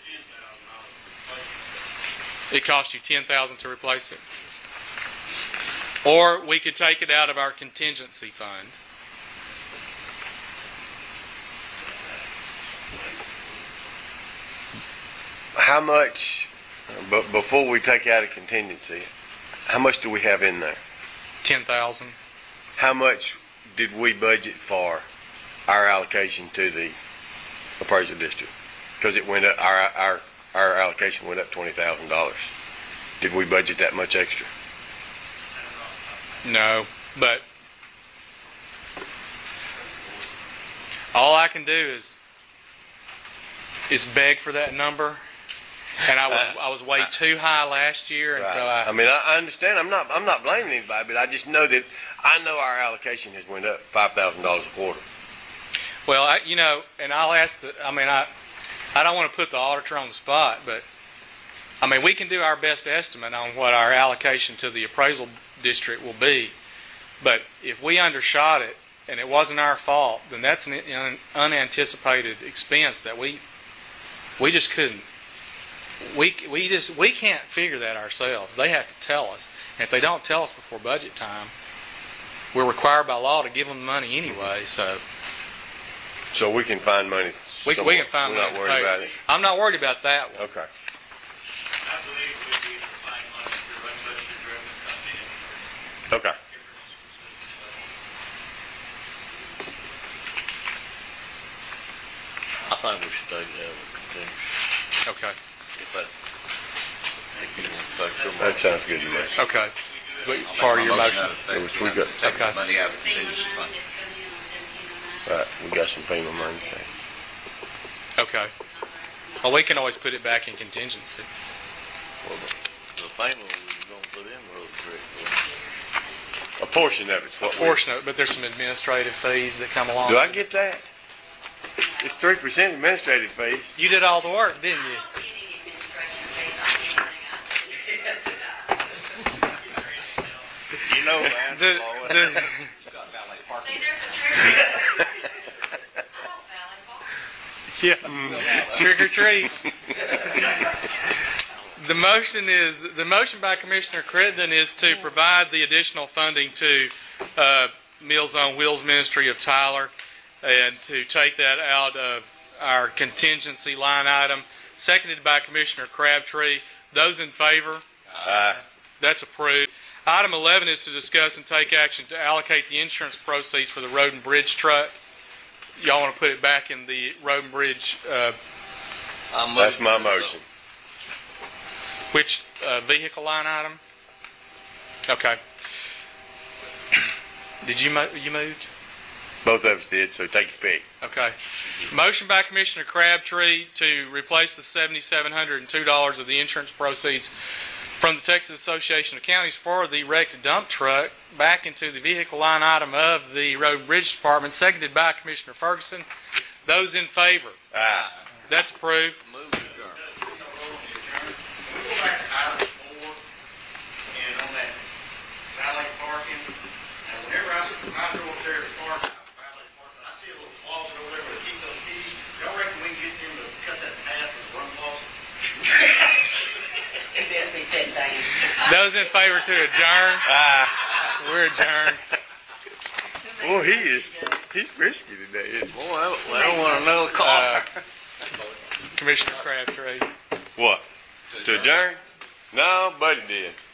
it cost you ten thousand to replace it, or we could take it out of our contingency fund. How much, but before we take out a contingency, how much do we have in there? Ten thousand. How much did we budget for our allocation to the appraisal district? Because it went up, our, our, our allocation went up twenty thousand dollars. Did we budget that much extra? No, but all I can do is is beg for that number, and I was I was way too high last year, and so I I mean, I, I understand. I'm not. I'm not blaming anybody, but I just know that I know our allocation has went up five thousand dollars a quarter. well, I, you know, and I'll ask the. I mean, I I don't want to put the auditor on the spot, but I mean, we can do our best estimate on what our allocation to the appraisal district will be, but if we undershot it and it wasn't our fault, then that's an un, unanticipated expense that we we just couldn't. We we just we can't figure that ourselves. They have to tell us, and if they don't tell us before budget time, we're required by law to give them the money anyway. So So we can find money. we, we somewhere. can find We're money not to worried pay. about it. I'm not worried about that one. Okay. I believe we'd be able to find money through unbudgeted revenue coming in. Okay. I think we should take that with contingency. Okay. If that, if you want to take your That motion. sounds good to me. Okay. But Part of your motion. Which we got. Take Okay. the money out of the FEMA contingency fund. money that's coming in on seventeen oh nine. Right. We got some FEMA money. too. Okay. Well, we can always put it back in contingency. Well, the, the payment we were gonna put in road bridge. A portion of it's A what we- portion of it, but there's some administrative fees that come along. Do I get that? It's three percent administrative fees. You did all the work, didn't you? I don't get any administration fees on anything I do. You know, man. The, the, Got valet parking. See, there's a treasurer. Oh, Valley Park. yeah. Trick or treat. The motion is the motion by Commissioner Crittenden is to provide the additional funding to uh, Meals on Wheels Ministry of Tyler, and to take that out of our contingency line item. Seconded by Commissioner Crabtree. Those in favor? Uh, That's approved. Item eleven is to discuss and take action to allocate the insurance proceeds for the road and bridge truck. Y'all want to put it back in the road and bridge, uh, I moved that's my to- motion. which uh, vehicle line item? Okay. Did you mo- you moved? Both of us did, so take your pick. Okay. Motion by Commissioner Crabtree to replace the seven thousand seven hundred two dollars of the insurance proceeds from the Texas Association of Counties for the wrecked dump truck back into the vehicle line item of the Road and Bridge Department, seconded by Commissioner Ferguson. Those in favor? Ah. That's approved. Move to adjourn. Go back to item four, and on that valet parking, and whenever I, I go up there to park, valet parking, I see a little closet over there where they keep those keys. Y'all reckon we can get them to cut that in half and run closet? This be said thing. Those in favor to adjourn? Ah. We're adjourned. Boy, he is. He's risky today, isn't he? Boy, I I don't want another car. Uh, Commissioner Crabtree. What? To adjourn? No, Buddy did.